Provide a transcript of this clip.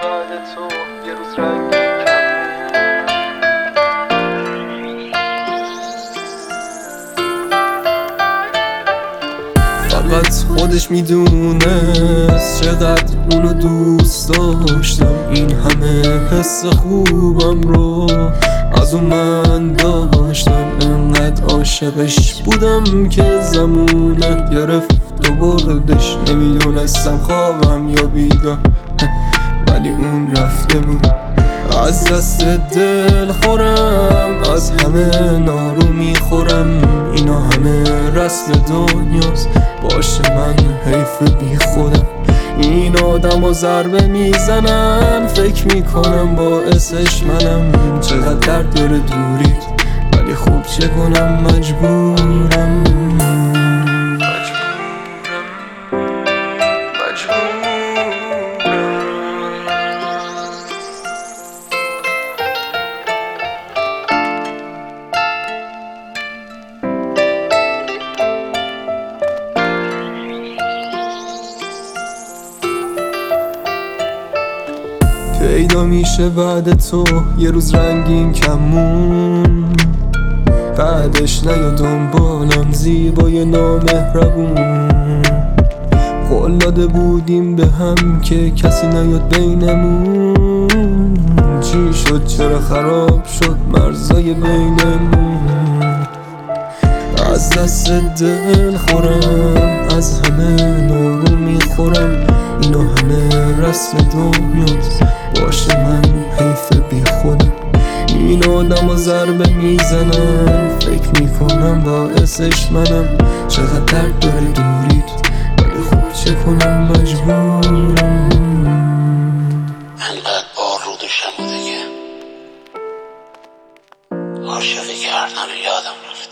بعد تو یه روز رنگین فقط خودش میدونست چقدر اونو دوست داشتم. این همه حس خوبم رو از اون من داشتم. انقدر عاشقش بودم که زمونه گرفت و بردش. نمیدونستم خوابم یا بیدار، ولی اون رفته بود. از دست دل خورم، از همه نارو میخورم. اینا همه رسم دنیاست، باشه من حیف بی خودم. این آدم و ضربه میزنن، فکر میکنم باعثش منم. چقدر درد داره دوریت، ولی خوب چه کنم، مجبورم. پیدا میشه بعد تو یه روز رنگین کمون. بعدش نیا دنبالم زیبای نامهربون. قول داده بودیم به هم که کسی نیاد بینمون. چی شد چرا خراب شد مرزای بینمون؟ از دست دل خورم، از همه نارو میخورم. اینا همه رسم دنیاست، باشه من حیف بی خودم. این آدم و ضربه میزنن، فکر میکنم باعثش منم. چقدر درد داره دوریت، ولی خوب چه کنم، مجبورم. انقدر بار رو دوشم و دیگه عاشقی کردن یادم رفت.